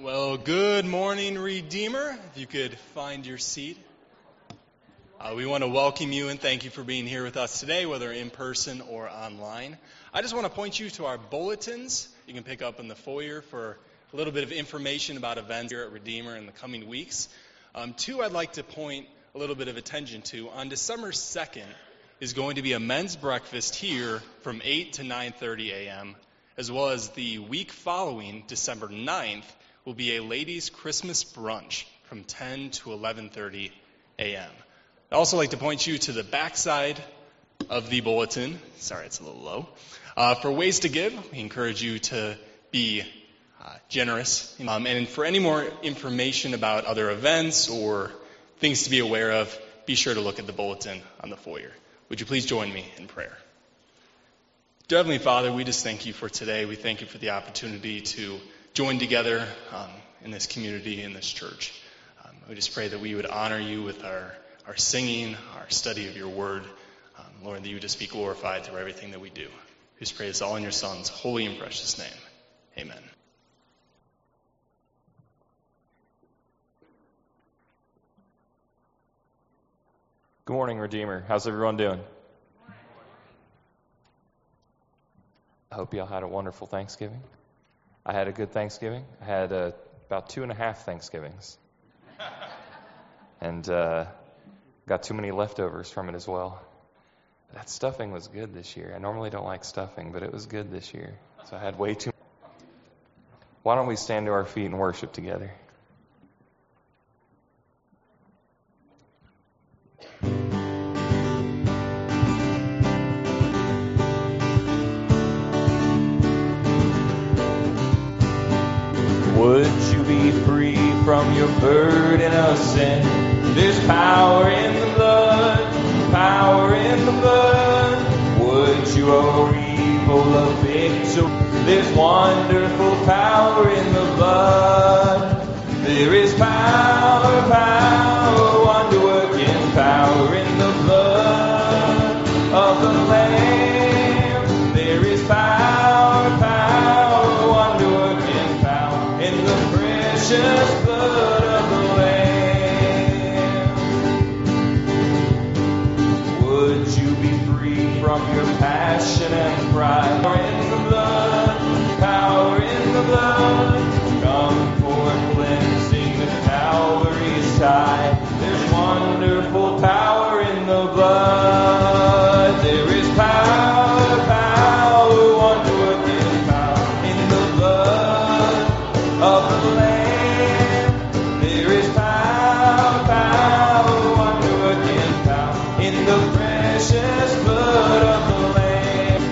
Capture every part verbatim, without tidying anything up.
Well, good morning, Redeemer. If you could find your seat. Uh, we want to welcome you and thank you for being here with us today, whether in person or online. I just want to point you to our bulletins. You can pick up in the foyer for a little bit of information about events here at Redeemer in the coming weeks. Um, two, I'd like to point a little bit of attention to. On December second is going to be a men's breakfast here from eight to nine thirty a.m., as well as the week following, December ninth, will be a ladies' Christmas brunch from ten to eleven thirty a.m. I'd also like to point you to the backside of the bulletin. Sorry, it's a little low. Uh, for ways to give, we encourage you to be uh, generous. Um, and for any more information about other events or things to be aware of, be sure to look at the bulletin on the foyer. Would you please join me in prayer? Dear Heavenly Father, we just thank you for today. We thank you for the opportunity to join together um, in this community, in this church. Um, we just pray that we would honor you with our, our singing, our study of your word. Um, Lord, that you would just be glorified through everything that we do. We just pray this all in your Son's holy and precious name. Amen. Good morning, Redeemer. How's everyone doing? I hope y'all had a wonderful Thanksgiving. I had a good Thanksgiving. I had uh, about two and a half Thanksgivings. And uh, got too many leftovers from it as well. That stuffing was good this year. I normally don't like stuffing, but it was good this year. So I had way too much. Why don't we stand to our feet and worship together? Would you be free from your burden of sin? There's power in the blood, power in the blood. Would you, O people of victory? There's wonderful power in the blood. There is power, power, wonder-working power in the blood of the Lamb. There is power, power, wonder-working power in the precious blood of the Lamb. Would you be free from your passion and pride? Power in the blood, power in the blood. Come for cleansing the Calvary's tide. There's wonderful power in the blood. There is power, power, wonder-working power in the blood of the Lamb. There is power, power, wonder-working power in the precious blood of the Lamb.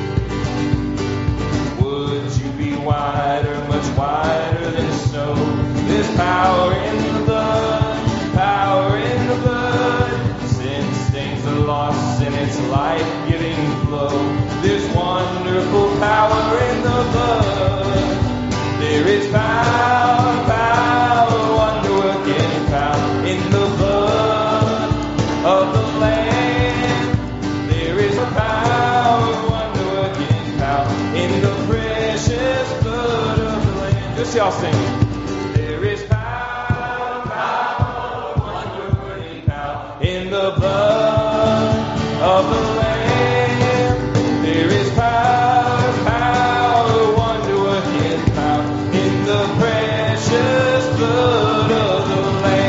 Would you be whiter, much whiter than snow? There's power in the blood, power in the blood. Sin stains the lost in its life-giving flow. There's wonderful power in the blood. There is power, power, wonder-working power in the blood of the Lamb. There is a power, wonder-working power in the precious blood of the Lamb. Just y'all sing. There is power, power, wonder-working power in the blood of the Lamb. There is power, power, wonder-working power in the precious blood of the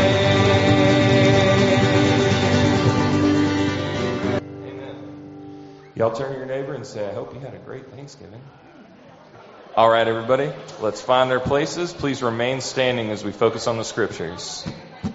Lamb. Amen. Y'all turn to your neighbor and say, I hope you had a great Thanksgiving. All right, everybody, let's find our places. Please remain standing as we focus on the scriptures.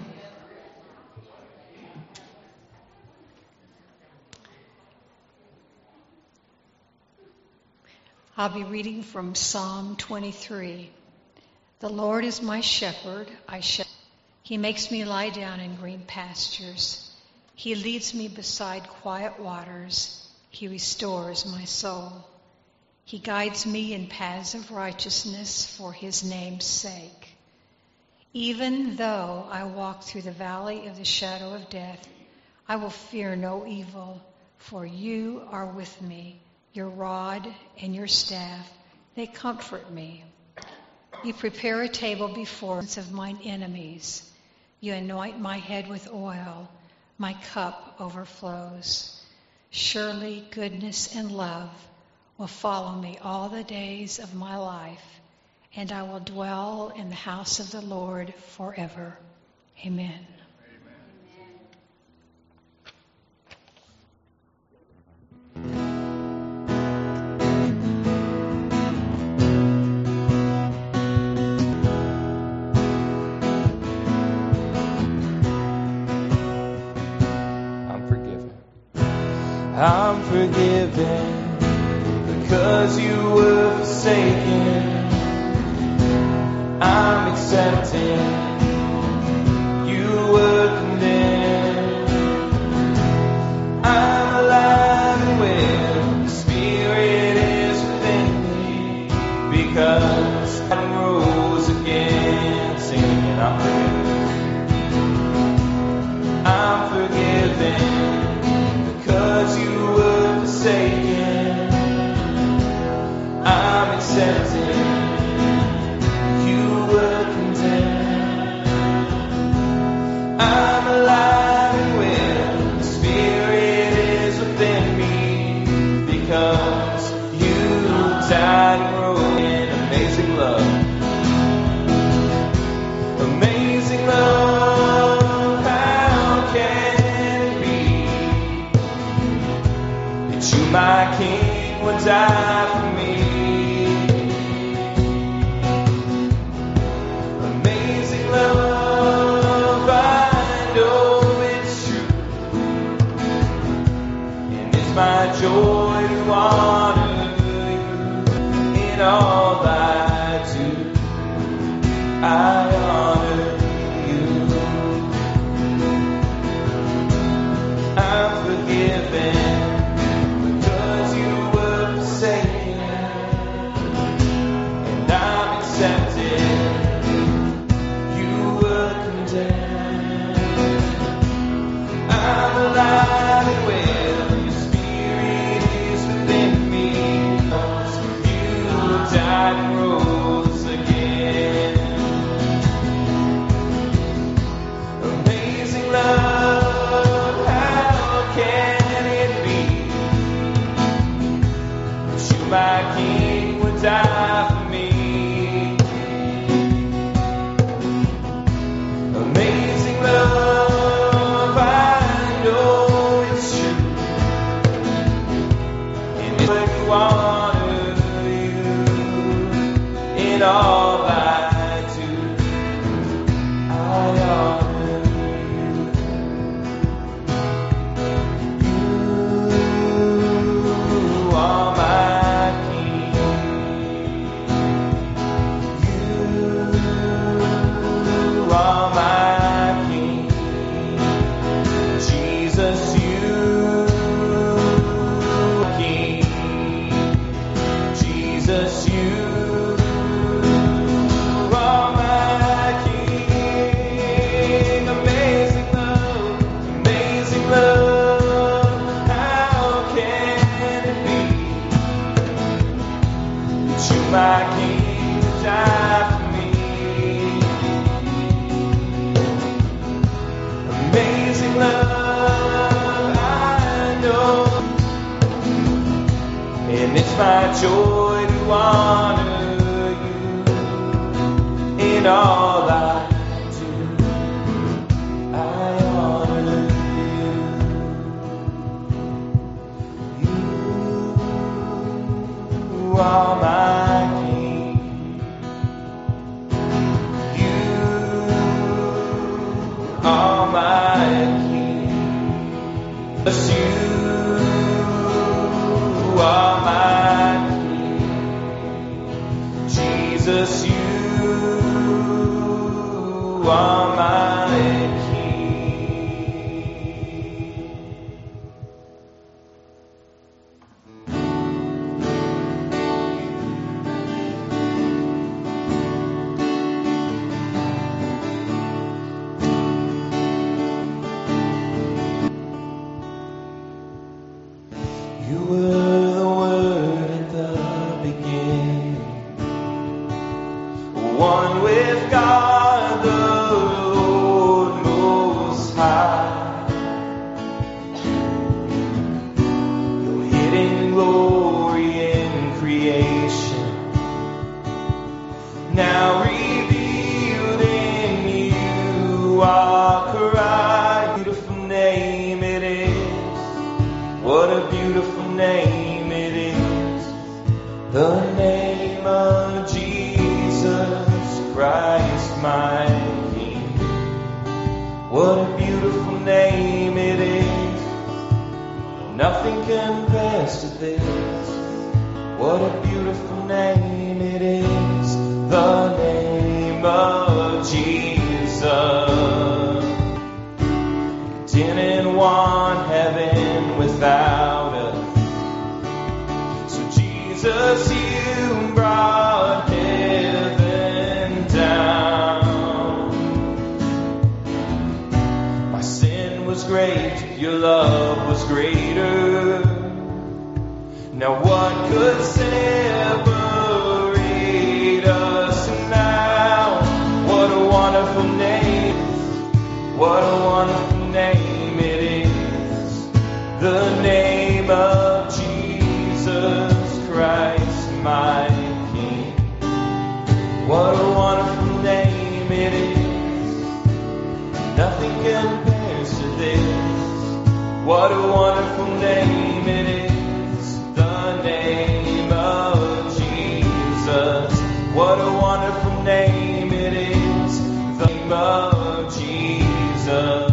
I'll be reading from Psalm twenty-three. The Lord is my shepherd, I shall. He makes me lie down in green pastures. He leads me beside quiet waters. He restores my soul. He guides me in paths of righteousness for his name's sake. Even though I walk through the valley of the shadow of death, I will fear no evil, for you are with me. Your rod and your staff, they comfort me. You prepare a table before me of mine enemies. You anoint my head with oil. My cup overflows. Surely goodness and love will follow me all the days of my life, and I will dwell in the house of the Lord forever. Amen. I'm forgiven because you were forsaken. I'm accepted. You were condemned. I'm alive and well. The Spirit is within me because I rose again, singing, I'm forgiven. I'm forgiven. Because you were forsaken, I'm accepted. You were condemned. I'm alive and well. The Spirit is within me because you died and rose in amazing love. Amazing love, how can you, my King, would die for me. Amazing love, I know it's true, and it's my joy to honor you in all I do. I honor you. I'm forgiven. Alive and well, your Spirit is within me. You died and rose again. Amazing love, how can it be that you, my King, would die for me? Amazing love. Honor you in all I do. I honor you. You are my King. You are my King. Jesus, you King. Jesus, you are my King. Amazing love, amazing love. How can it be that you, my King, would die for me? Amazing love, I know, and it's my joy to honor you in all I do. I honor you. You are my King. You are my King. Yes, you are my King. Jesus, you are my King. You were the Word at the beginning. Christ my King. What a beautiful name it is. Nothing compares to this. What a beautiful name it is. The name of Jesus. You didn't want heaven without us. So Jesus, you brought heaven down. My sin was great, your love was greater. Now what could separate us now? What a wonderful name. What a wonderful name it is. The name of Jesus Christ my King. What a wonderful name it is. Nothing compares to this. What a wonderful name it is. The name of Jesus. What a wonderful name it is. The name of Jesus.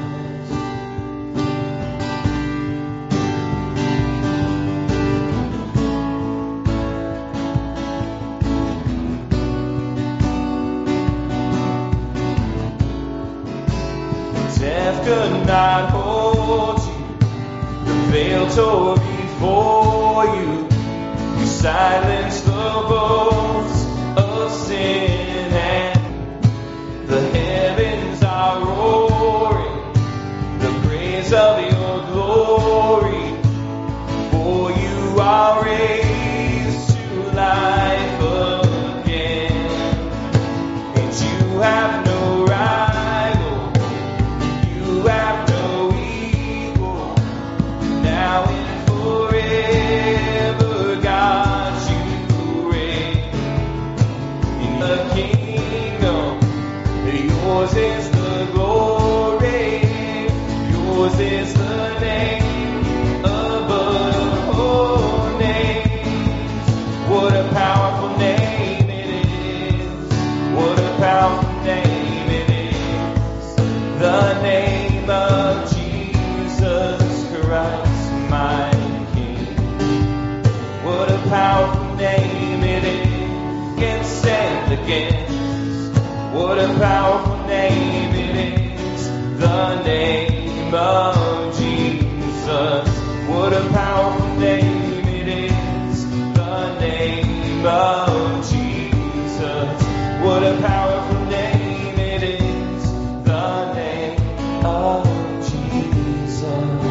Death could not hold you. The veil tore before you. You silenced the bones of sin, and the heavens are roaring the praise of your glory. For you are raised to life again, and you have no rival, you have no equal, now and forever, God, you reign in the kingdom. Yours is the glory, yours is the name above all names. What a powerful name it is. What a powerful name it is. The name of Jesus Christ my King. What a powerful name it is. Against and against. What a powerful name it is. The name of Jesus. What a powerful name it is. The name of Jesus. What a powerful name it is. The name of Jesus.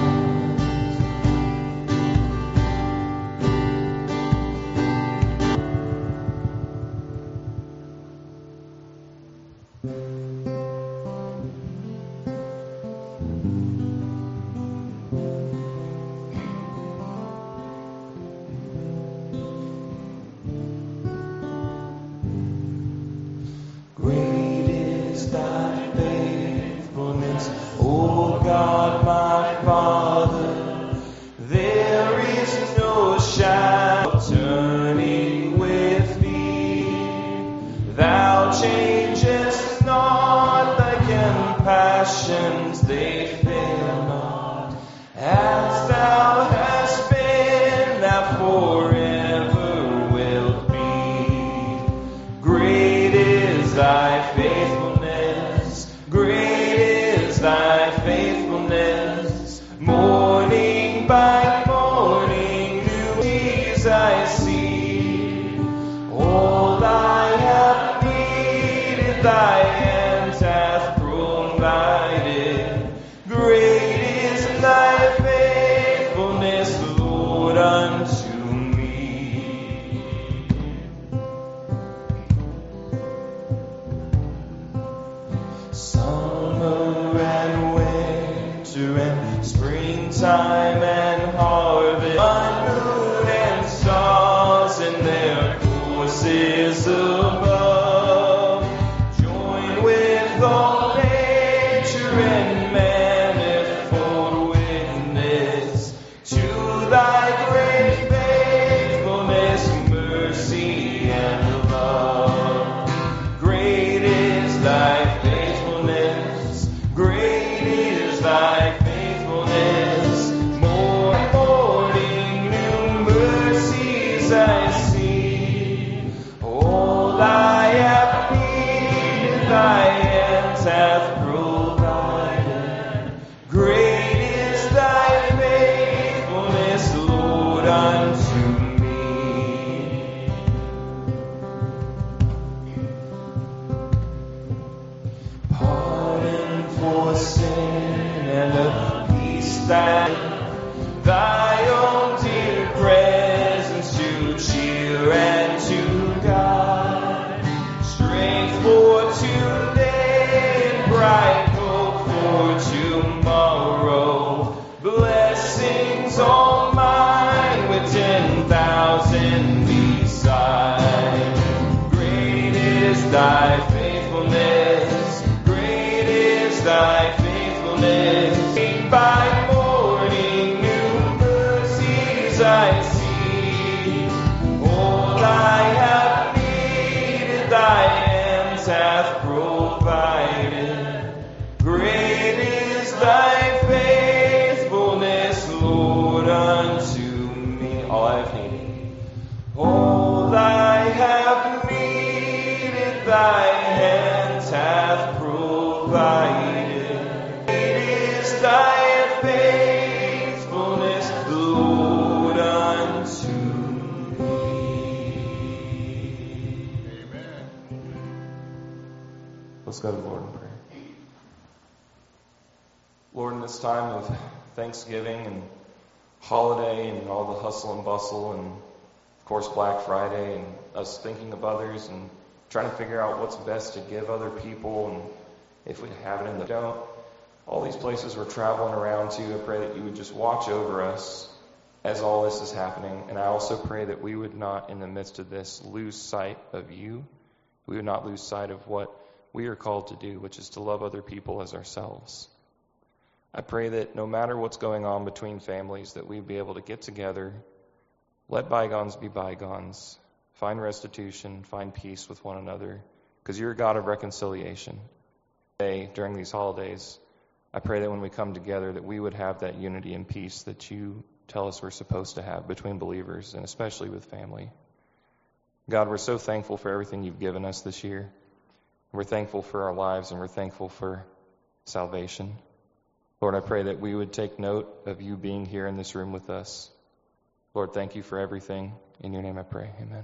Great is thy faithfulness, O God my Father. There is no shadow turning with thee. Thou changest not, thy compassions they fail not. As thou hast been, thou forever wilt be. Great is thy faithfulness, great is thy faithfulness. Morning by morning, new days I see. All I have needed, thy hand hath provided. Great is thy faithfulness, Lord, unto me. Summer and winter and springtime and harvest, sun, moon, and stars in their courses above, join with all nature and manifold witness to thy great faithfulness, mercy, and love. Great thy hands hath provided. Great is thy faithfulness, Lord, unto me. Pardon for sin and a peace that thy own dear presence to cheer and to guide. Strength for today and bright hope for tomorrow. Blessings all mine with ten thousand beside. Great is thy faithfulness. Great is thy faithfulness. By morning new mercies I see. All I have needed thy hands hath provided. Great is thy faithfulness, Lord, unto me. All I have needed. All I have needed thy hands hath provided. Great is thy faithfulness, Lord, unto me. Amen. Let's go to the Lord in prayer. Lord, in this time of Thanksgiving and holiday and all the hustle and bustle and, of course, Black Friday and us thinking of others and trying to figure out what's best to give other people and if we have it in the don't. All these places we're traveling around to, I pray that you would just watch over us as all this is happening. And I also pray that we would not, in the midst of this, lose sight of you. We would not lose sight of what we are called to do, which is to love other people as ourselves. I pray that no matter what's going on between families, that we'd be able to get together, let bygones be bygones, find restitution, find peace with one another, because you're a God of reconciliation. Today, during these holidays, I pray that when we come together that we would have that unity and peace that you tell us we're supposed to have between believers and especially with family. God, we're so thankful for everything you've given us this year. We're thankful for our lives and we're thankful for salvation. Lord, I pray that we would take note of you being here in this room with us. Lord, thank you for everything. In your name I pray. Amen.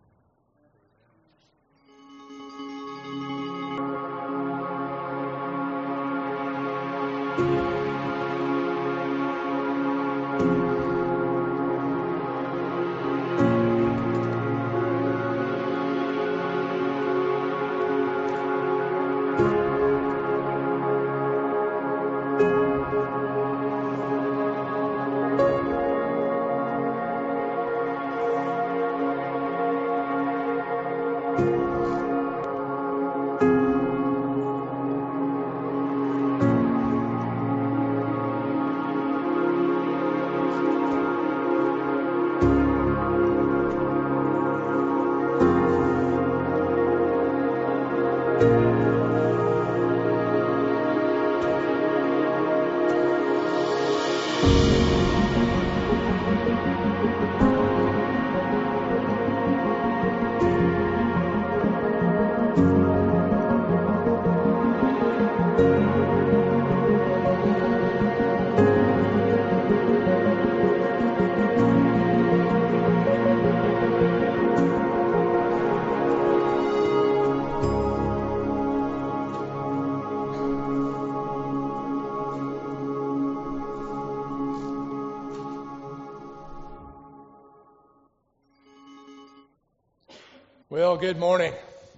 Well, good morning.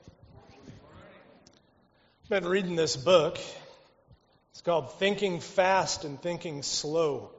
I've been reading this book. It's called Thinking Fast and Thinking Slow.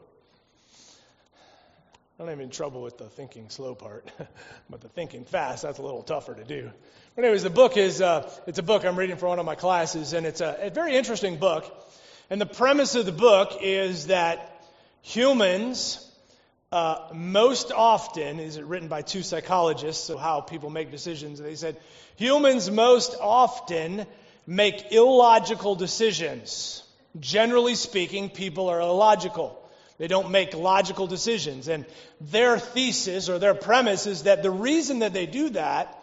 I don't have any trouble with the thinking slow part, but the thinking fast, that's a little tougher to do. But anyways, the book is, uh, it's a book I'm reading for one of my classes, and it's a, a very interesting book. And the premise of the book is that humans, uh, most often, is it written by two psychologists, so how people make decisions, they said, humans most often make illogical decisions. Generally speaking, people are illogical. They don't make logical decisions. And their thesis or their premise is that the reason that they do that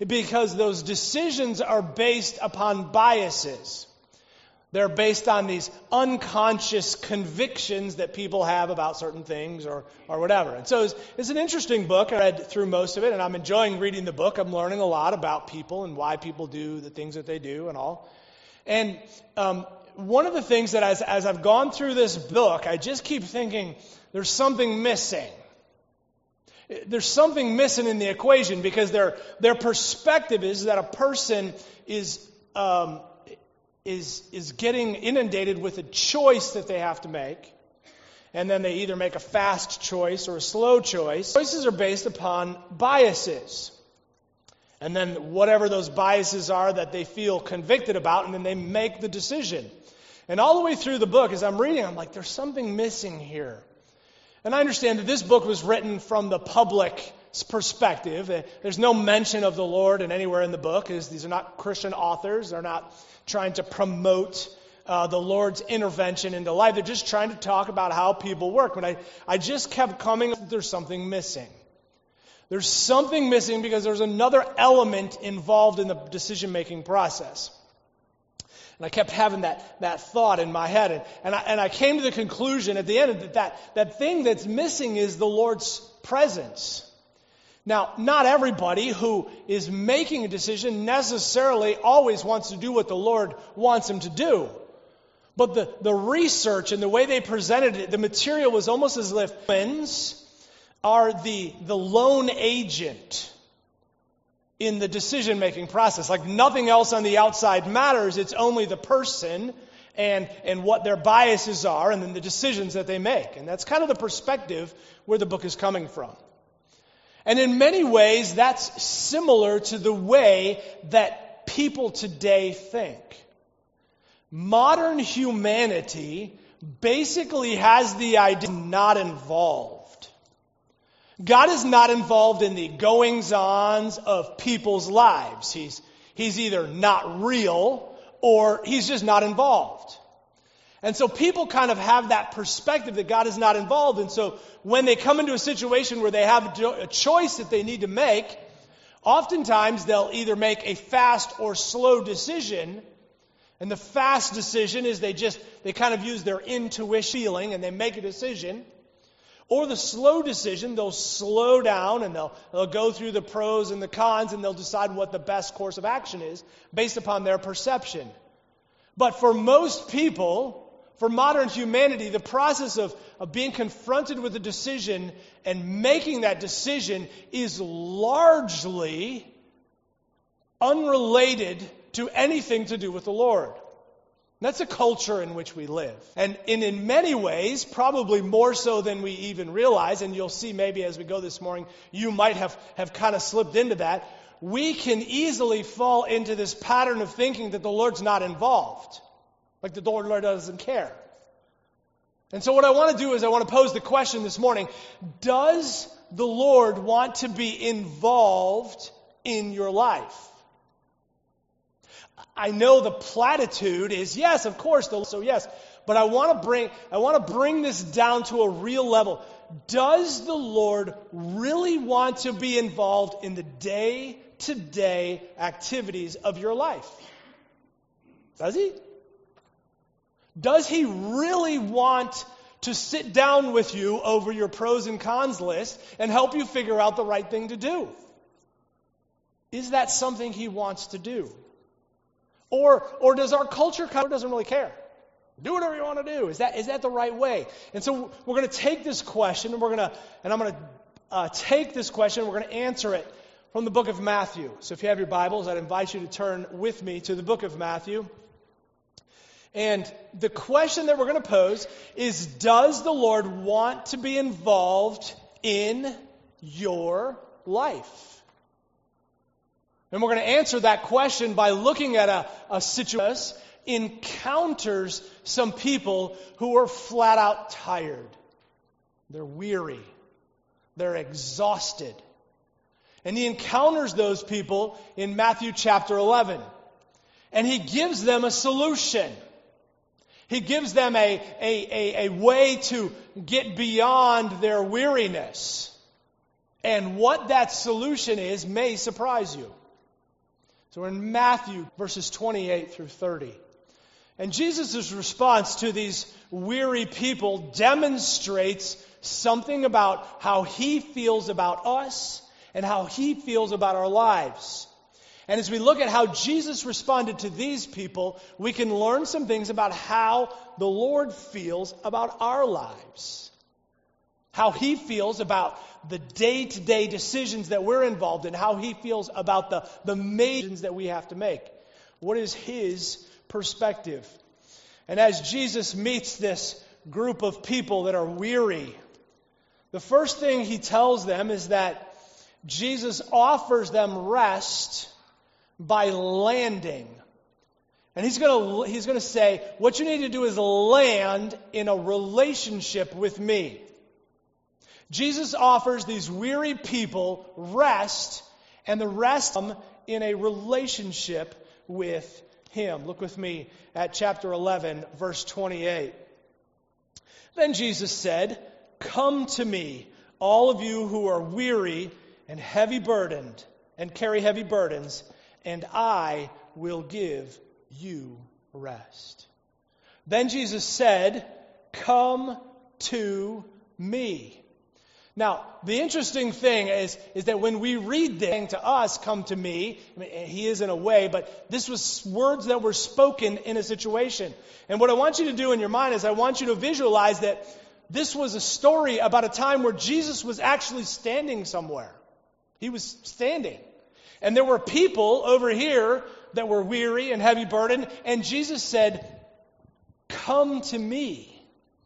because those decisions are based upon biases. They're based on these unconscious convictions that people have about certain things or, or whatever. And so it's, it's an interesting book. I read through most of it, and I'm enjoying reading the book. I'm learning a lot about people and why people do the things that they do and all. And um, one of the things that as, as I've gone through this book, I just keep thinking there's something missing. There's something missing in the equation because their their perspective is that a person is um, is is getting inundated with a choice that they have to make, and then they either make a fast choice or a slow choice. Choices are based upon biases, and then whatever those biases are that they feel convicted about, and then they make the decision. And all the way through the book, as I'm reading, I'm like, there's something missing here. And I understand that this book was written from the public's perspective. There's no mention of the Lord in anywhere in the book. These are not Christian authors. They're not trying to promote uh, the Lord's intervention into life. They're just trying to talk about how people work. But I, I just kept coming, there's something missing. There's something missing because there's another element involved in the decision-making process. And I kept having that, that thought in my head. And, and, I, and I came to the conclusion at the end that, that that thing that's missing is the Lord's presence. Now, not everybody who is making a decision necessarily always wants to do what the Lord wants him to do. But the, the research and the way they presented it, the material was almost as if humans are the, the lone agent in the decision-making process. Like nothing else on the outside matters. It's only the person and, and what their biases are and then the decisions that they make. And that's kind of the perspective where the book is coming from. And in many ways, that's similar to the way that people today think. Modern humanity basically has the idea of not involved. God is not involved in the goings-ons of people's lives. He's, he's either not real or he's just not involved. And so people kind of have that perspective that God is not involved. And so when they come into a situation where they have a choice that they need to make, oftentimes they'll either make a fast or slow decision. And the fast decision is they just, they kind of use their intuition feeling and they make a decision. Or the slow decision, they'll slow down and they'll, they'll go through the pros and the cons and they'll decide what the best course of action is based upon their perception. But for most people, for modern humanity, the process of, of being confronted with a decision and making that decision is largely unrelated to anything to do with the Lord. That's a culture in which we live. And in, in many ways, probably more so than we even realize, and you'll see maybe as we go this morning, you might have, have kind of slipped into that, we can easily fall into this pattern of thinking that the Lord's not involved. Like the Lord doesn't care. And so what I want to do is I want to pose the question this morning, does the Lord want to be involved in your life? I know the platitude is yes, of course, so yes, but I want to bring I want to bring this down to a real level. Does the Lord really want to be involved in the day-to-day activities of your life? Does he? Does he really want to sit down with you over your pros and cons list and help you figure out the right thing to do? Is that something he wants to do? Or or does our culture kind of doesn't really care? Do whatever you want to do. Is that is that the right way? And so we're going to take this question and we're going to and I'm going to uh, take this question and we're going to answer it from the book of Matthew. So if you have your Bibles, I'd invite you to turn with me to the book of Matthew. And the question that we're going to pose is, does the Lord want to be involved in your life? And we're going to answer that question by looking at a, a situation encounters some people who are flat out tired. They're weary. They're exhausted. And he encounters those people in Matthew chapter eleven. And he gives them a solution. He gives them a, a, a, a way to get beyond their weariness. And what that solution is may surprise you. So we're in Matthew verses twenty-eight through thirty. And Jesus' response to these weary people demonstrates something about how he feels about us and how he feels about our lives. And as we look at how Jesus responded to these people, we can learn some things about how the Lord feels about our lives. How he feels about the day-to-day decisions that we're involved in. How he feels about the, the decisions that we have to make. What is his perspective? And as Jesus meets this group of people that are weary, the first thing he tells them is that Jesus offers them rest by landing. And he's going to he's going to say, what you need to do is land in a relationship with me. Jesus offers these weary people rest, and the rest in a relationship with him. Look with me at chapter eleven, verse twenty-eight. Then Jesus said, "Come to me, all of you who are weary and heavy burdened, and carry heavy burdens, and I will give you rest." Then Jesus said, "Come to me." Now, the interesting thing is, is that when we read this to us, "come to me," I mean, he is in a way, but this was words that were spoken in a situation. And what I want you to do in your mind is I want you to visualize that this was a story about a time where Jesus was actually standing somewhere. He was standing. And there were people over here that were weary and heavy burdened, and Jesus said, "Come to me."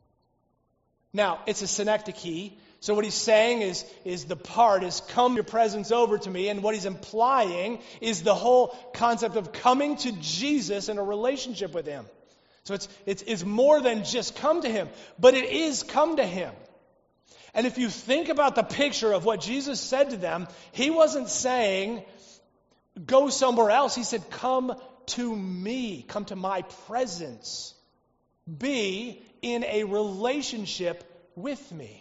Now, it's a synecdoche. So what he's saying is, is the part is come your presence over to me. And what he's implying is the whole concept of coming to Jesus in a relationship with him. So it's, it's, it's more than just come to him, but it is come to him. And if you think about the picture of what Jesus said to them, he wasn't saying, go somewhere else. He said, come to me. Come to my presence. Be in a relationship with me.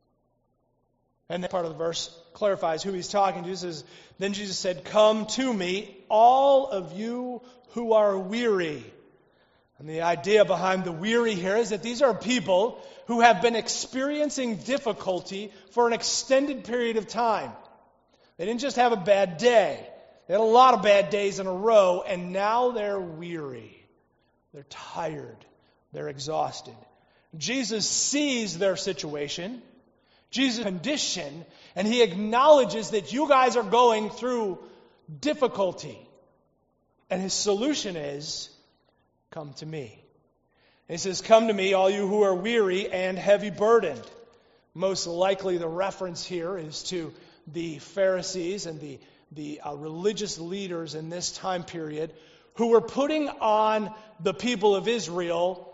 And that part of the verse clarifies who he's talking to. It says, then Jesus said, "Come to me, all of you who are weary." And the idea behind the weary here is that these are people who have been experiencing difficulty for an extended period of time. They didn't just have a bad day. They had a lot of bad days in a row, and now they're weary. They're tired. They're exhausted. Jesus sees their situation, Jesus' condition, and he acknowledges that you guys are going through difficulty. And his solution is, come to me. And he says, "Come to me, all you who are weary and heavy burdened." Most likely the reference here is to the Pharisees and the, the uh, religious leaders in this time period who were putting on the people of Israel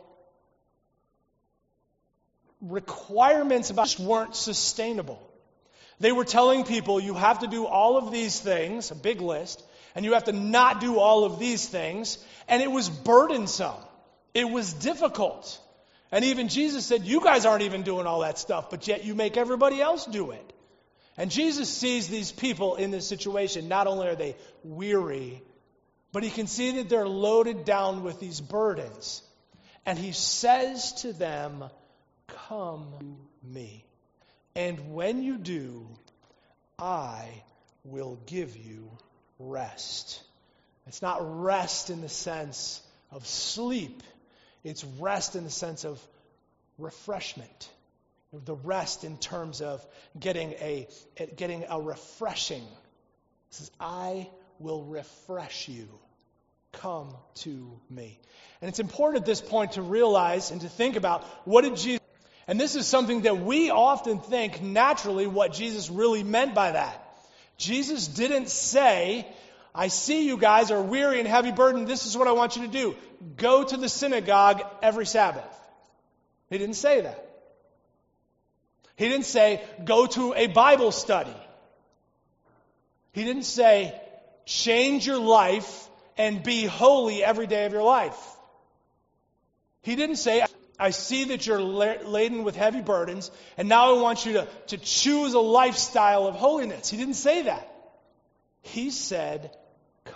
requirements about just weren't sustainable. They were telling people, you have to do all of these things, a big list, and you have to not do all of these things, and it was burdensome. It was difficult. And even Jesus said, you guys aren't even doing all that stuff, but yet you make everybody else do it. And Jesus sees these people in this situation. Not only are they weary, but he can see that they're loaded down with these burdens. And he says to them, "Come to me. And when you do, I will give you rest." It's not rest in the sense of sleep. It's rest in the sense of refreshment. The rest in terms of getting a getting a refreshing. It says, "I will refresh you. Come to me." And it's important at this point to realize and to think about, what did Jesus... And this is something that we often think naturally what Jesus really meant by that. Jesus didn't say, "I see you guys are weary and heavy burdened. This is what I want you to do. Go to the synagogue every Sabbath." He didn't say that. He didn't say, "Go to a Bible study." He didn't say, "Change your life and be holy every day of your life." He didn't say, "I see that you're laden with heavy burdens, and now I want you to, to choose a lifestyle of holiness." He didn't say that. He said,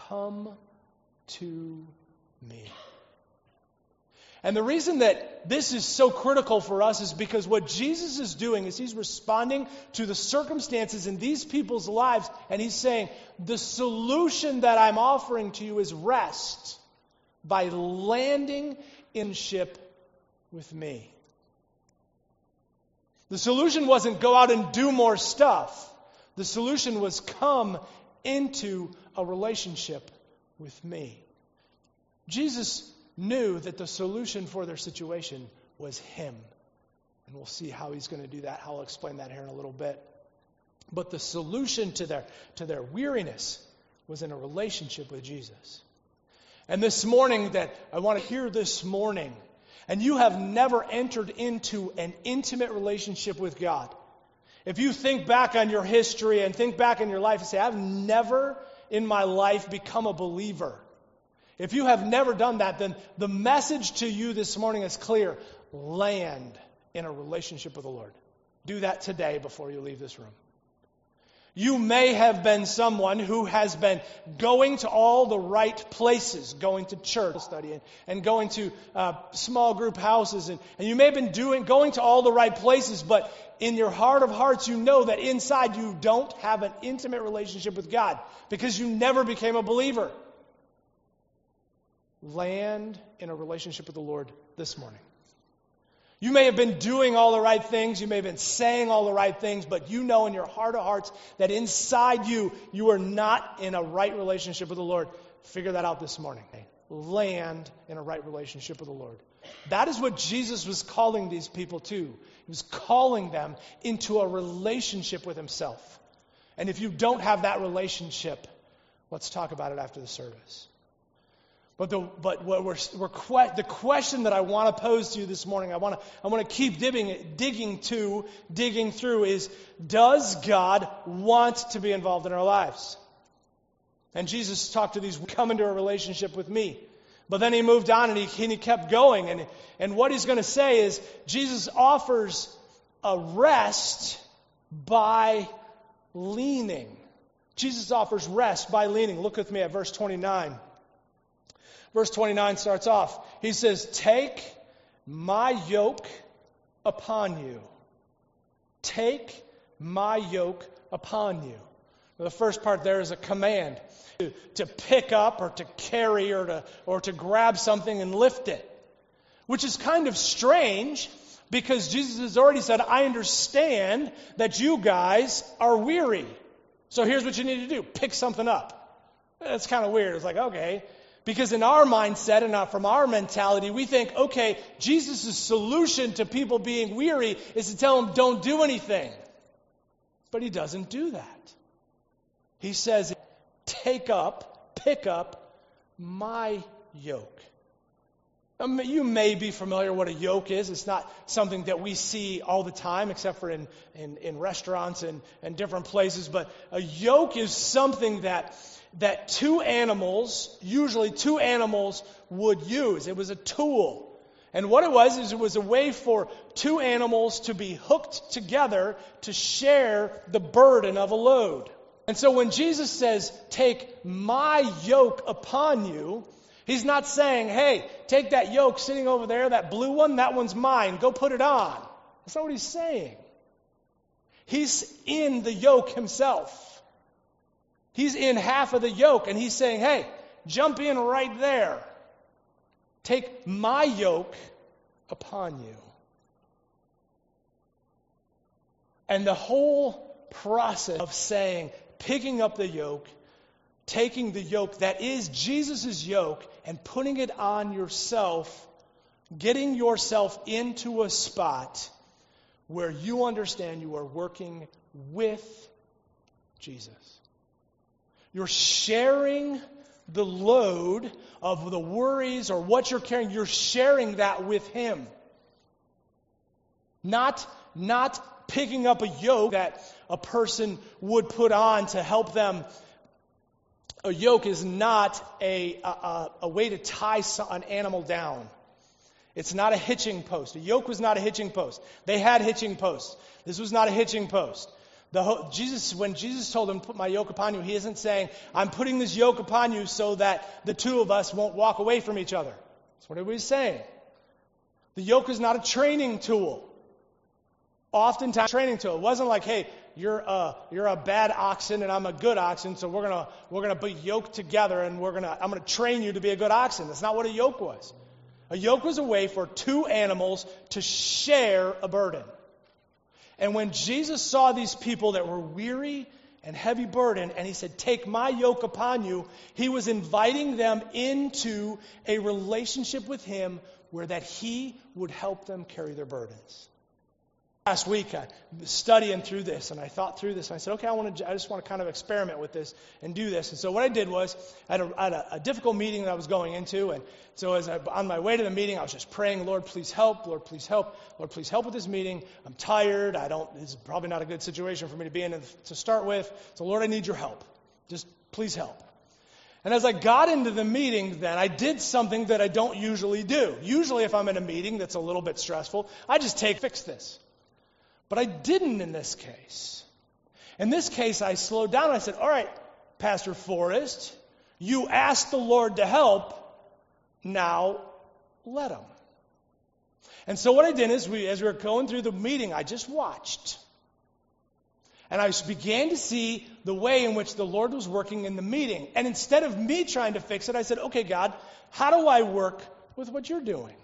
come to me. And the reason that this is so critical for us is because what Jesus is doing is he's responding to the circumstances in these people's lives, and he's saying, the solution that I'm offering to you is rest by landing in ship with me. The solution wasn't go out and do more stuff. The solution was come into a relationship with me. Jesus knew that the solution for their situation was him. And we'll see how he's going to do that. I'll explain that here in a little bit. But the solution to their, to their weariness was in a relationship with Jesus. And this morning that I want to hear this morning, and you have never entered into an intimate relationship with God. If you think back on your history and think back in your life and say, I've never in my life become a believer. If you have never done that, then the message to you this morning is clear. Land in a relationship with the Lord. Do that today before you leave this room. You may have been someone who has been going to all the right places, going to church study and, and going to uh, small group houses, and, and you may have been doing going to all the right places, but in your heart of hearts you know that inside you don't have an intimate relationship with God because you never became a believer. Land in a relationship with the Lord this morning. You may have been doing all the right things, you may have been saying all the right things, but you know in your heart of hearts that inside you, you are not in a right relationship with the Lord. Figure that out this morning. Land in a right relationship with the Lord. That is what Jesus was calling these people to. He was calling them into a relationship with himself. And if you don't have that relationship, let's talk about it after the service. But the but what we're, we're que- the question that I want to pose to you this morning, I want to I want to keep digging digging to digging through is: does God want to be involved in our lives? And Jesus talked to these, come into a relationship with me. But then he moved on and he and he kept going, and and what he's going to say is Jesus offers a rest by leaning. Jesus offers rest by leaning. Look with me at verse twenty-nine. Verse twenty-nine starts off. He says, take my yoke upon you. Take my yoke upon you. Now, the first part there is a command to, to pick up or to carry or to, or to grab something and lift it. Which is kind of strange because Jesus has already said, I understand that you guys are weary. So here's what you need to do. Pick something up. That's kind of weird. It's like, okay. Because in our mindset and from our mentality, we think, okay, Jesus' solution to people being weary is to tell them, don't do anything. But he doesn't do that. He says, take up, pick up my yoke. Um, you may be familiar what a yoke is. It's not something that we see all the time, except for in, in, in restaurants and, and different places. But a yoke is something that that two animals, usually two animals, would use. It was a tool. And what it was is it was a way for two animals to be hooked together to share the burden of a load. And so when Jesus says, take my yoke upon you, he's not saying, hey, take that yoke sitting over there, that blue one, that one's mine, go put it on. That's not what he's saying. He's in the yoke himself. He's in half of the yoke, and he's saying, hey, jump in right there. Take my yoke upon you. And the whole process of saying, picking up the yoke, taking the yoke that is Jesus' yoke, and putting it on yourself, getting yourself into a spot where you understand you are working with Jesus. You're sharing the load of the worries or what you're carrying. You're sharing that with him. Not, not picking up a yoke that a person would put on to help them. A yoke is not a, a, a way to tie an animal down. It's not a hitching post. A yoke was not a hitching post. They had hitching posts. This was not a hitching post. The ho- Jesus, when Jesus told him, put my yoke upon you, he isn't saying, I'm putting this yoke upon you so that the two of us won't walk away from each other. That's what he was saying. The yoke is not a training tool. Oftentimes, training tool. It wasn't like, hey, you're a you're a bad oxen and I'm a good oxen, so we're gonna we're gonna be yoked together and we're gonna I'm gonna train you to be a good oxen. That's not what a yoke was. A yoke was a way for two animals to share a burden. And when Jesus saw these people that were weary and heavy burdened, and he said, take my yoke upon you, he was inviting them into a relationship with him where that he would help them carry their burdens. Last week, I was studying through this, and I thought through this, and I said, okay, I want to, I just want to kind of experiment with this and do this. And so what I did was, I had a, I had a, a difficult meeting that I was going into, and so as I, on my way to the meeting, I was just praying, Lord, please help, Lord, please help, Lord, please help with this meeting. I'm tired. I don't, this is probably not a good situation for me to be in to start with. So Lord, I need your help. Just please help. And as I got into the meeting, then I did something that I don't usually do. Usually if I'm in a meeting that's a little bit stressful, I just take, fix this. But I didn't in this case. In this case, I slowed down. I said, all right, Pastor Forrest, you asked the Lord to help. Now, let him. And so what I did is, we, as we were going through the meeting, I just watched. And I began to see the way in which the Lord was working in the meeting. And instead of me trying to fix it, I said, okay, God, how do I work with what you're doing?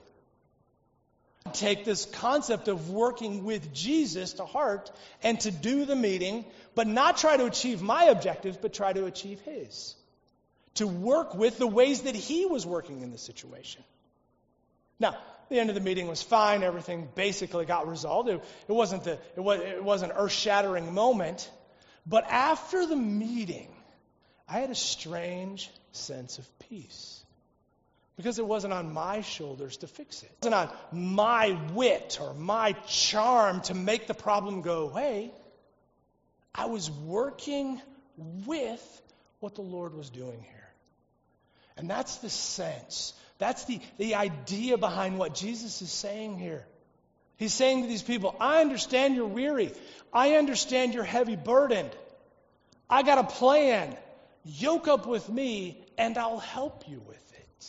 Take this concept of working with Jesus to heart and to do the meeting, but not try to achieve my objectives, but try to achieve his. To work with the ways that he was working in the situation. Now, the end of the meeting was fine. Everything basically got resolved. It, it wasn't the, it was, it was an earth-shattering moment. But after the meeting, I had a strange sense of peace. Because it wasn't on my shoulders to fix it. It wasn't on my wit or my charm to make the problem go away. I was working with what the Lord was doing here. And that's the sense. That's the, the idea behind what Jesus is saying here. He's saying to these people, I understand you're weary. I understand you're heavy burdened. I got a plan. Yoke up with me and I'll help you with it.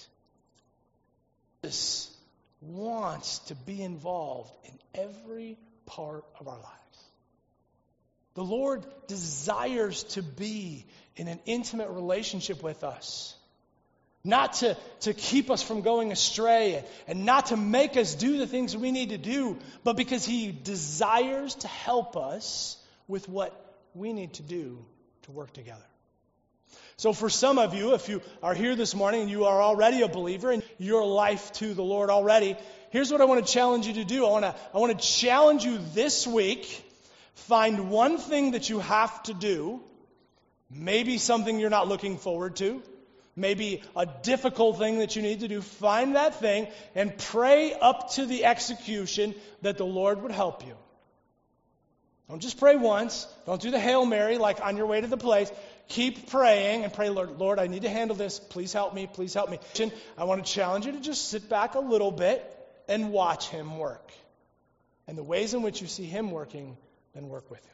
Jesus wants to be involved in every part of our lives. The Lord desires to be in an intimate relationship with us. Not to, to keep us from going astray and, and not to make us do the things we need to do, but because he desires to help us with what we need to do to work together. So for some of you, if you are here this morning and you are already a believer and your life to the Lord already, here's what I want to challenge you to do. I want to, I want to challenge you this week. Find one thing that you have to do. Maybe something you're not looking forward to. Maybe a difficult thing that you need to do. Find that thing and pray up to the execution that the Lord would help you. Don't just pray once. Don't do the Hail Mary like on your way to the place. Keep praying and pray, Lord, Lord, I need to handle this. Please help me. Please help me. I want to challenge you to just sit back a little bit and watch him work. And the ways in which you see him working, then work with him.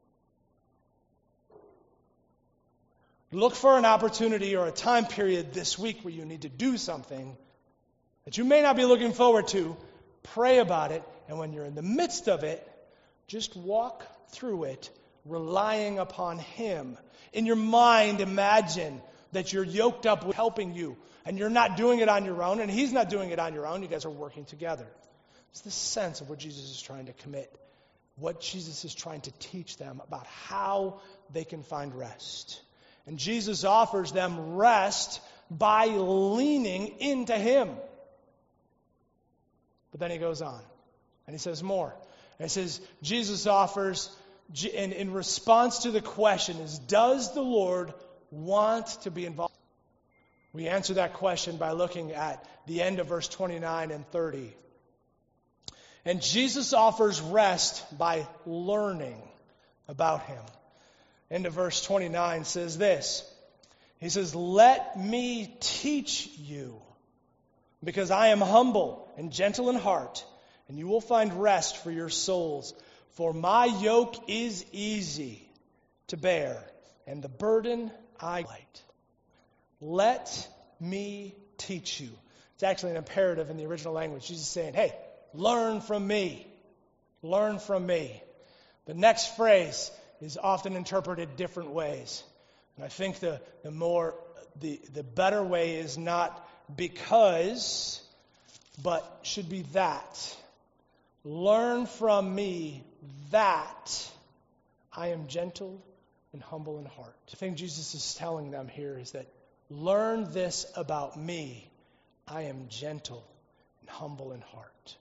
Look for an opportunity or a time period this week where you need to do something that you may not be looking forward to. Pray about it. And when you're in the midst of it, just walk through it, relying upon him. In your mind, imagine that you're yoked up with helping you, and you're not doing it on your own, and he's not doing it on your own. You guys are working together. It's the sense of what Jesus is trying to commit, what Jesus is trying to teach them about how they can find rest. And Jesus offers them rest by leaning into him. But then he goes on, and he says more. And he says, Jesus offers, in, in response to the question is, does the Lord want to be involved? We answer that question by looking at the end of verse twenty-nine and thirty. And Jesus offers rest by learning about him. End of verse twenty-nine says this. He says, let me teach you, because I am humble and gentle in heart, and you will find rest for your souls. For my yoke is easy to bear, and the burden I light. Let me teach you. It's actually an imperative in the original language. Jesus is saying, hey, learn from me. Learn from me. The next phrase is often interpreted different ways. And I think the, the more, the, the better way is not because, but should be that. Learn from me that I am gentle and humble in heart. The thing Jesus is telling them here is that learn this about me. I am gentle and humble in heart.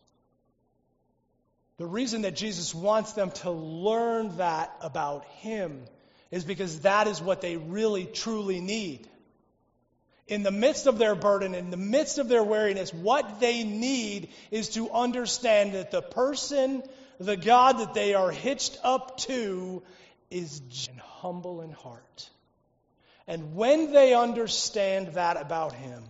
The reason that Jesus wants them to learn that about him is because that is what they really, truly need. In the midst of their burden, in the midst of their weariness, what they need is to understand that the person, the God that they are hitched up to, is humble in heart. And when they understand that about him,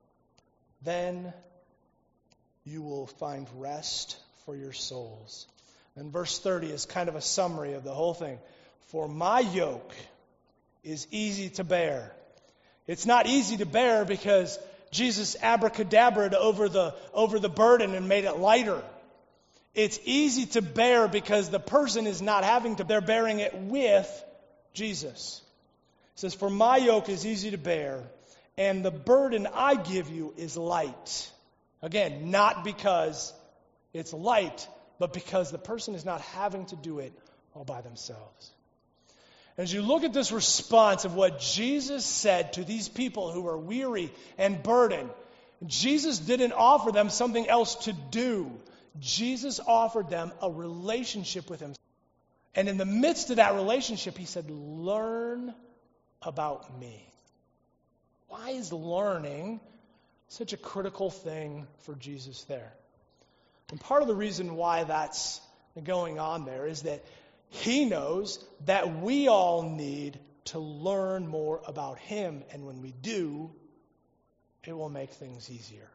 then you will find rest for your souls. And verse thirty is kind of a summary of the whole thing. For my yoke is easy to bear. It's not easy to bear because Jesus abracadabraed over the, over the burden and made it lighter. It's easy to bear because the person is not having to, they're bearing it with Jesus. It says, for my yoke is easy to bear, and the burden I give you is light. Again, not because it's light, but because the person is not having to do it all by themselves. As you look at this response of what Jesus said to these people who are weary and burdened, Jesus didn't offer them something else to do. Jesus offered them a relationship with him. And in the midst of that relationship, he said, learn about me. Why is learning such a critical thing for Jesus there? And part of the reason why that's going on there is that he knows that we all need to learn more about him. And when we do, it will make things easier.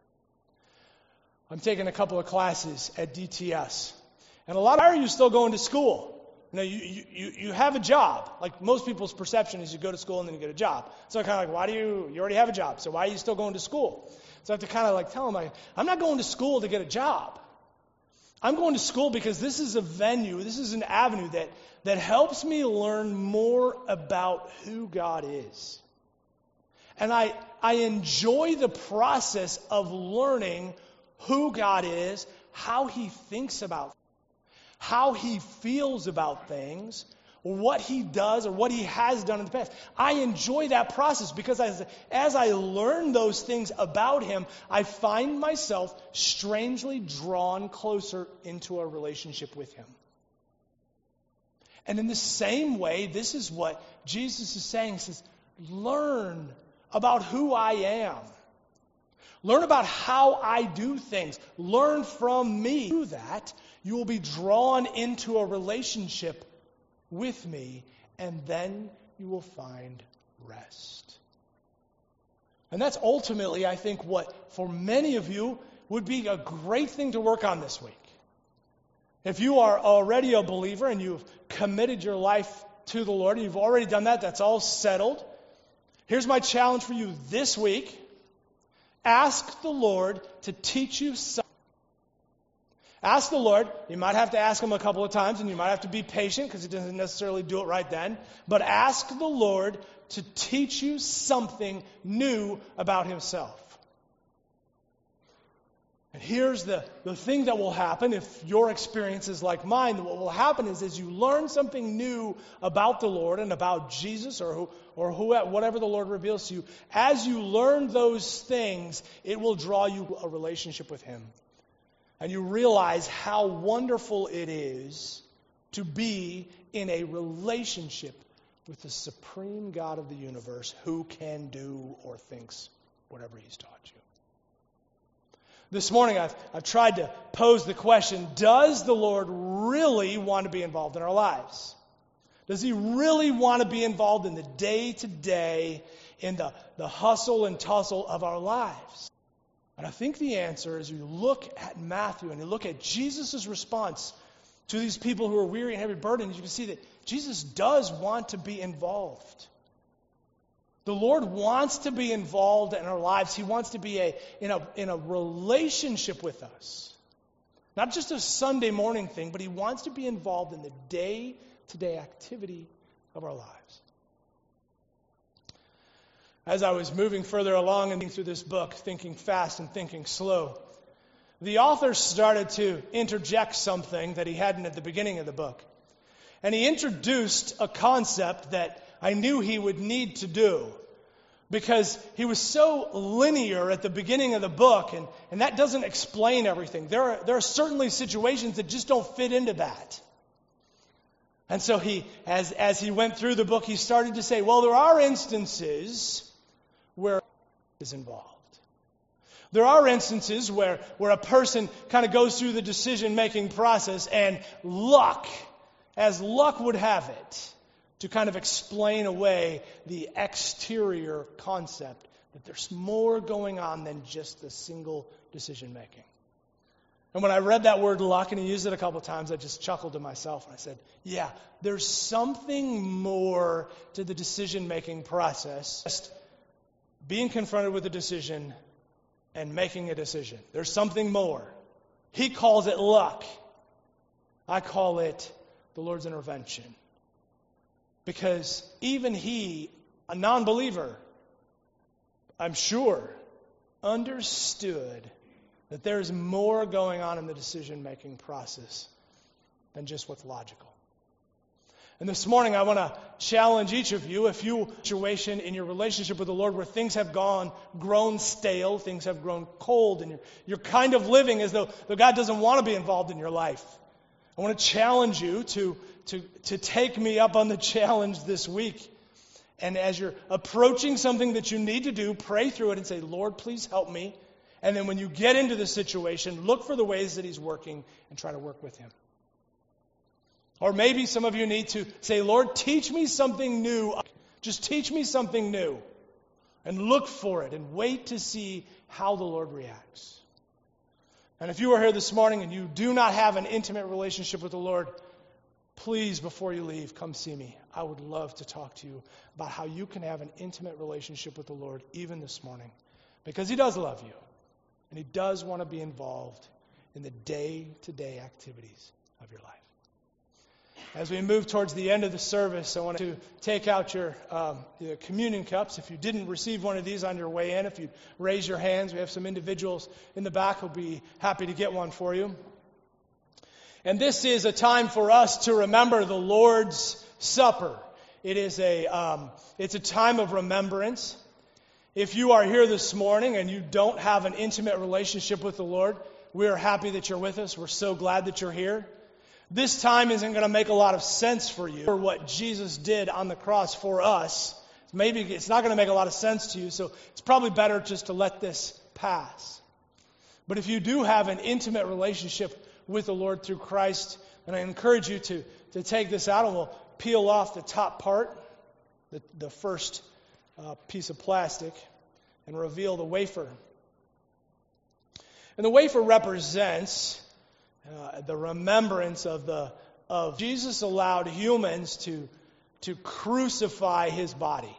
I'm taking a couple of classes at D T S. And a lot of, why are you still going to school? You know, you, you, you have a job. Like most people's perception is you go to school and then you get a job. So I'm kind of like, why do you, you already have a job, so why are you still going to school? So I have to kind of like tell them, like, I'm not going to school to get a job. I'm going to school because this is a venue, this is an avenue that, that helps me learn more about who God is. And I, I enjoy the process of learning who God is, how he thinks about, how he feels about things, what he does or what he has done in the past. I enjoy that process because as, as I learn those things about him, I find myself strangely drawn closer into a relationship with him. And in the same way, this is what Jesus is saying. He says, learn about who I am. Learn about how I do things. Learn from me. Through that, you will be drawn into a relationship with me, and then you will find rest. And that's ultimately, I think, what for many of you would be a great thing to work on this week. If you are already a believer and you've committed your life to the Lord, and you've already done that, that's all settled. Here's my challenge for you this week. Ask the Lord to teach you something. Ask the Lord. You might have to ask him a couple of times, and you might have to be patient because he doesn't necessarily do it right then. But ask the Lord to teach you something new about himself. And here's the, the thing that will happen if your experience is like mine. What will happen is as you learn something new about the Lord and about Jesus or who, or who, whatever the Lord reveals to you, as you learn those things, it will draw you a relationship with him. And you realize how wonderful it is to be in a relationship with the supreme God of the universe who can do or thinks whatever he's taught you. This morning I've, I've tried to pose the question, does the Lord really want to be involved in our lives? Does he really want to be involved in the day-to-day, in the, the hustle and tussle of our lives? And I think the answer is you look at Matthew and you look at Jesus' response to these people who are weary and heavy burdened, you can see that Jesus does want to be involved. The Lord wants to be involved in our lives. He wants to be a, in, a, in a relationship with us. Not just a Sunday morning thing, but He wants to be involved in the day-to-day activity of our lives. As I was moving further along and through this book, Thinking Fast and Thinking Slow, the author started to interject something that he hadn't at the beginning of the book. And he introduced a concept that I knew he would need to do, because he was so linear at the beginning of the book, and, and that doesn't explain everything. There are, there are certainly situations that just don't fit into that. And so he, as, as he went through the book, he started to say, well, there are instances where is involved. There are instances where, where a person kind of goes through the decision-making process and luck, as luck would have it, to kind of explain away the exterior concept that there's more going on than just the single decision-making. And when I read that word luck, and he used it a couple of times, I just chuckled to myself and I said, yeah, there's something more to the decision-making process. Just being confronted with a decision and making a decision. There's something more. He calls it luck. I call it the Lord's intervention. Because even he, a non-believer, I'm sure, understood that there's more going on in the decision-making process than just what's logical. And this morning I want to challenge each of you, if you situation in your relationship with the Lord where things have gone, grown stale, things have grown cold, and you're, you're kind of living as though, though God doesn't want to be involved in your life. I want to challenge you to, to, to take me up on the challenge this week. And as you're approaching something that you need to do, pray through it and say, Lord, please help me. And then when you get into the situation, look for the ways that He's working and try to work with Him. Or maybe some of you need to say, Lord, teach me something new. Just teach me something new. And look for it and wait to see how the Lord reacts. And if you are here this morning and you do not have an intimate relationship with the Lord, please, before you leave, come see me. I would love to talk to you about how you can have an intimate relationship with the Lord even this morning. Because He does love you. And He does want to be involved in the day-to-day activities of your life. As we move towards the end of the service, I want to take out your, um, your communion cups. If you didn't receive one of these on your way in, if you raise your hands, we have some individuals in the back who will be happy to get one for you. And this is a time for us to remember the Lord's Supper. It is a, um, it's a time of remembrance. If you are here this morning and you don't have an intimate relationship with the Lord, we are happy that you're with us. We're so glad that you're here. This time isn't going to make a lot of sense for you, for what Jesus did on the cross for us. Maybe it's not going to make a lot of sense to you, so it's probably better just to let this pass. But if you do have an intimate relationship with the Lord through Christ, then I encourage you to, to take this out, and we'll peel off the top part, the, the first uh, piece of plastic, and reveal the wafer. And the wafer represents Uh, the remembrance of the of Jesus allowed humans to to crucify His body.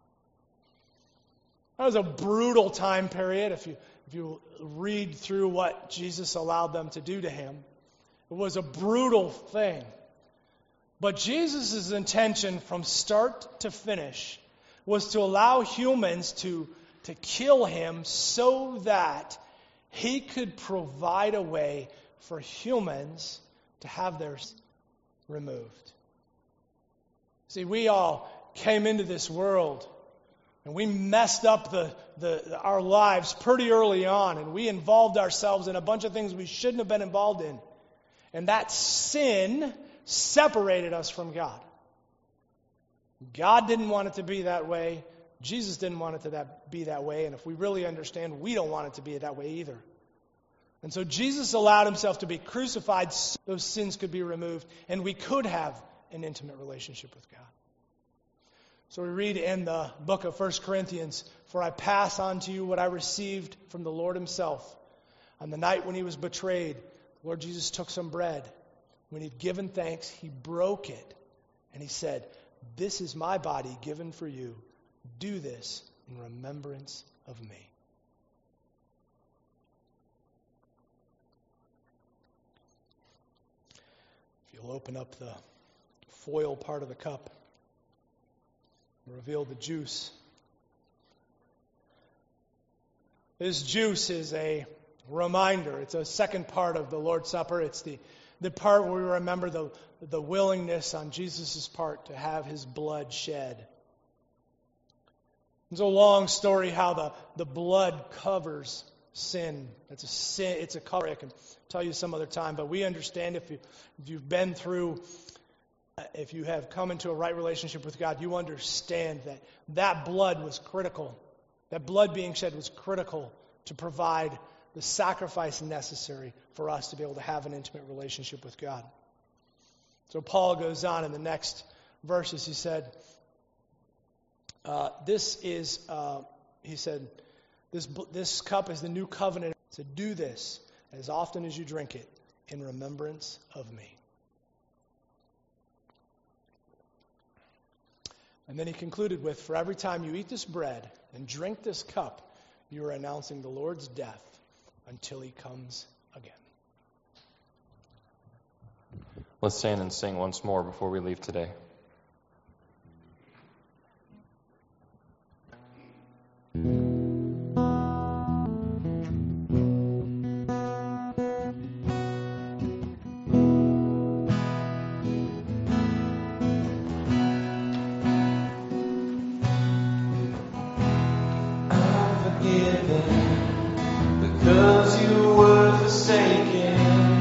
That was a brutal time period. If you if you read through what Jesus allowed them to do to Him, it was a brutal thing. But Jesus' intention from start to finish was to allow humans to to kill Him so that He could provide a way for humans to have theirs removed. See, we all came into this world and we messed up the, the our lives pretty early on, and we involved ourselves in a bunch of things we shouldn't have been involved in. And that sin separated us from God. God didn't want it to be that way. Jesus didn't want it to that, be that way. And if we really understand, we don't want it to be that way either. And so Jesus allowed Himself to be crucified so those sins could be removed, and we could have an intimate relationship with God. So we read in the book of First Corinthians, "For I pass on to you what I received from the Lord Himself. On the night when He was betrayed, the Lord Jesus took some bread, When he'd given thanks, he broke it. And he said, "This is my body given for you. Do this in remembrance of me." If you'll open up the foil part of the cup, reveal the juice. This juice is a reminder. It's a second part of the Lord's Supper. It's the, the part where we remember the, the willingness on Jesus' part to have his blood shed. It's a long story how the, the blood covers sin. It's a sin. It's a cover. I can tell you some other time, but we understand if, you, if you've been through, if you have come into a right relationship with God, you understand that that blood was critical. That blood being shed was critical to provide the sacrifice necessary for us to be able to have an intimate relationship with God. So Paul goes on in the next verses. He said, uh, "This is," uh, he said, "This this cup is the new covenant. So do this as often as you drink it in remembrance of me." And then he concluded with, "For every time you eat this bread and drink this cup, you are announcing the Lord's death until he comes again." Let's stand and sing once more before we leave today. Because you were forsaken,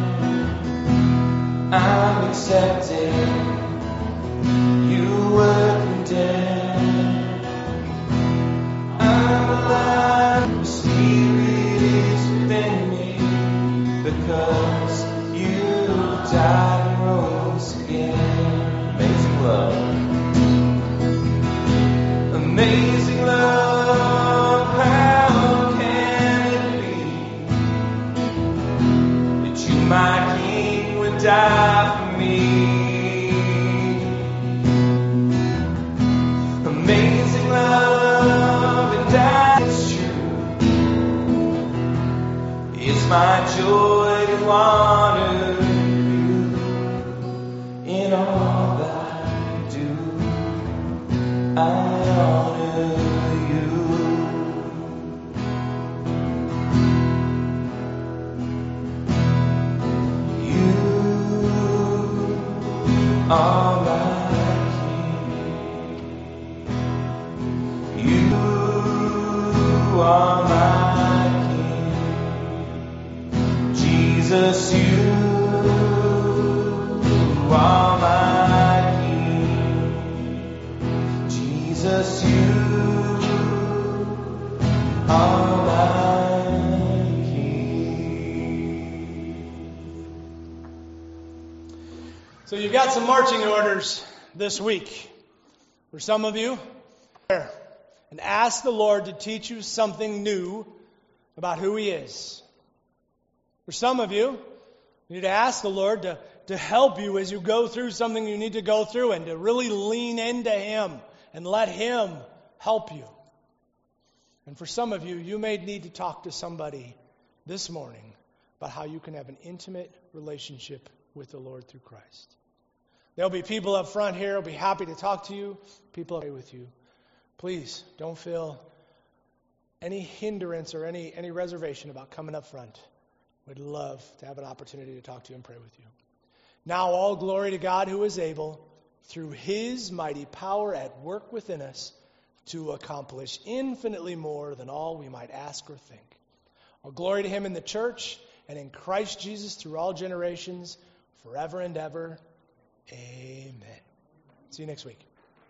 I'm accepted. You were condemned. I'm alive. The Spirit is within me. Because you died and rose again. Amazing love. Amazing love. My King would die for me. Amazing love, and that is true. It's my joy to honor you in all that I do. I honor you. Are my King. You are my King. Jesus, you are my King. Jesus, you are my King. So you've got some marching orders this week. For some of you, and ask the Lord to teach you something new about who He is. For some of you, you need to ask the Lord to, to help you as you go through something you need to go through and to really lean into Him and let Him help you. And for some of you, you may need to talk to somebody this morning about how you can have an intimate relationship with the Lord through Christ. There'll be people up front here who'll be happy to talk to you. People will pray with you. Please don't feel any hindrance or any, any reservation about coming up front. We'd love to have an opportunity to talk to you and pray with you. Now all glory to God who is able, through His mighty power at work within us, to accomplish infinitely more than all we might ask or think. All glory to Him in the church and in Christ Jesus through all generations, forever and ever. Amen. See you next week.